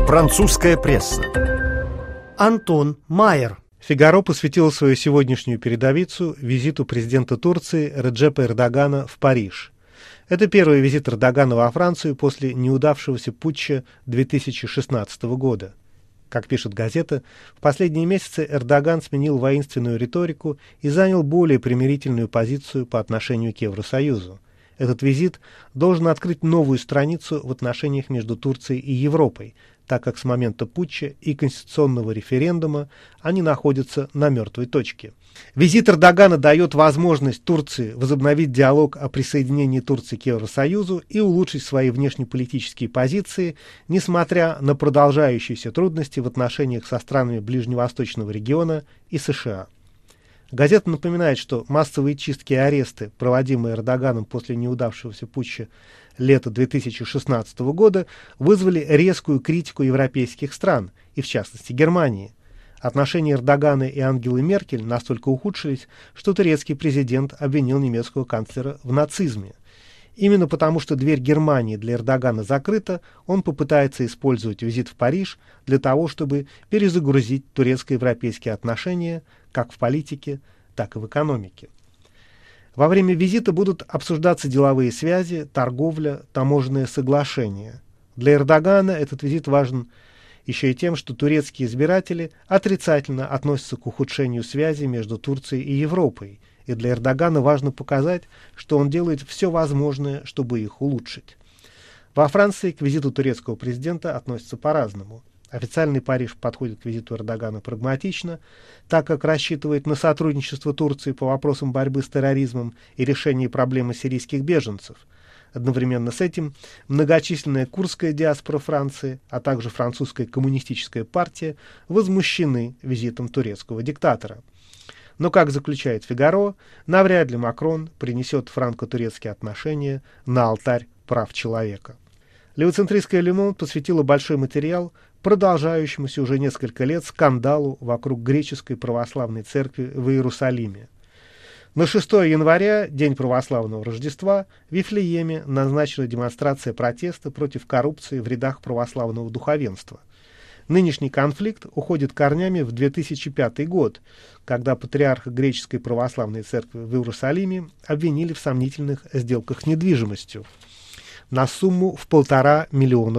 Французская пресса. Антон Майер. «Фигаро» посвятил свою сегодняшнюю передовицу визиту президента Турции Реджепа Эрдогана в Париж. Это первый визит Эрдогана во Францию после неудавшегося путча 2016 года. Как пишет газета, в последние месяцы Эрдоган сменил воинственную риторику и занял более примирительную позицию по отношению к Евросоюзу. Этот визит должен открыть новую страницу в отношениях между Турцией и Европой, так как с момента путча и конституционного референдума они находятся на мертвой точке. Визит Эрдогана дает возможность Турции возобновить диалог о присоединении Турции к Евросоюзу и улучшить свои внешнеполитические позиции, несмотря на продолжающиеся трудности в отношениях со странами Ближневосточного региона и США. Газета напоминает, что массовые чистки и аресты, проводимые Эрдоганом после неудавшегося путча лета 2016 года, вызвали резкую критику европейских стран, и в частности Германии. Отношения Эрдогана и Ангелы Меркель настолько ухудшились, что турецкий президент обвинил немецкого канцлера в нацизме. Именно потому, что дверь Германии для Эрдогана закрыта, он попытается использовать визит в Париж для того, чтобы перезагрузить турецко-европейские отношения как в политике, так и в экономике. Во время визита будут обсуждаться деловые связи, торговля, таможенные соглашения. Для Эрдогана этот визит важен еще и тем, что турецкие избиратели отрицательно относятся к ухудшению связи между Турцией и Европой, и для Эрдогана важно показать, что он делает все возможное, чтобы их улучшить. Во Франции к визиту турецкого президента относятся по-разному. Официальный Париж подходит к визиту Эрдогана прагматично, так как рассчитывает на сотрудничество Турции по вопросам борьбы с терроризмом и решения проблемы сирийских беженцев. Одновременно с этим многочисленная курдская диаспора Франции, а также французская коммунистическая партия возмущены визитом турецкого диктатора. Но, как заключает «Фигаро», навряд ли Макрон принесет франко-турецкие отношения на алтарь прав человека. Левоцентристская «Le Monde» посвятила большой материал продолжающемуся уже несколько лет скандалу вокруг греческой православной церкви в Иерусалиме. На 6 января, день православного Рождества, в Вифлееме назначена демонстрация протеста против коррупции в рядах православного духовенства. Нынешний конфликт уходит корнями в 2005 год, когда патриарха греческой православной церкви в Иерусалиме обвинили в сомнительных сделках с недвижимостью на сумму в $1,5 миллиона.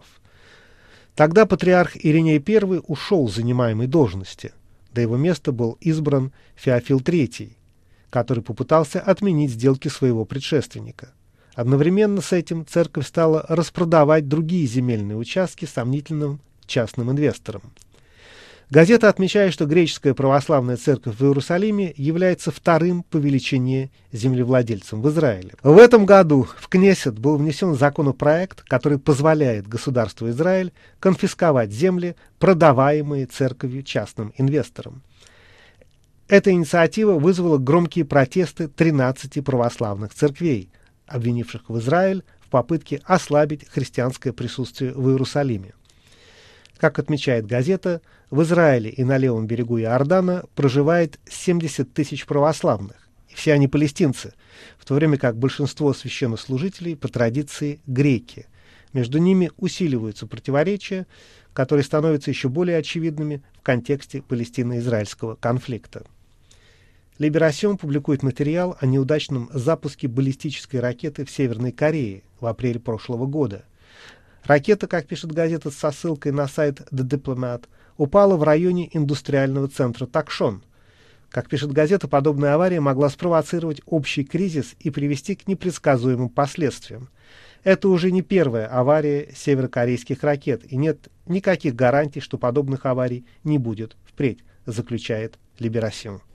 Тогда патриарх Ириней I ушел с занимаемой должности. До его места был избран Феофил III, который попытался отменить сделки своего предшественника. Одновременно с этим церковь стала распродавать другие земельные участки сомнительным частным инвесторам. Газета отмечает, что греческая православная церковь в Иерусалиме является вторым по величине землевладельцем в Израиле. В этом году в Кнессет был внесен законопроект, который позволяет государству Израиль конфисковать земли, продаваемые церковью частным инвесторам. Эта инициатива вызвала громкие протесты 13 православных церквей, обвинивших в Израиль в попытке ослабить христианское присутствие в Иерусалиме. Как отмечает газета, в Израиле и на левом берегу Иордана проживает 70 тысяч православных, и все они палестинцы, в то время как большинство священнослужителей по традиции греки. Между ними усиливаются противоречия, которые становятся еще более очевидными в контексте палестино-израильского конфликта. Либерасьон публикует материал о неудачном запуске баллистической ракеты в Северной Корее в апреле прошлого года. Ракета, как пишет газета со ссылкой на сайт The Diplomat, упала в районе индустриального центра Такшон. Как пишет газета, подобная авария могла спровоцировать общий кризис и привести к непредсказуемым последствиям. Это уже не первая авария северокорейских ракет, и нет никаких гарантий, что подобных аварий не будет впредь, заключает Либерасьон.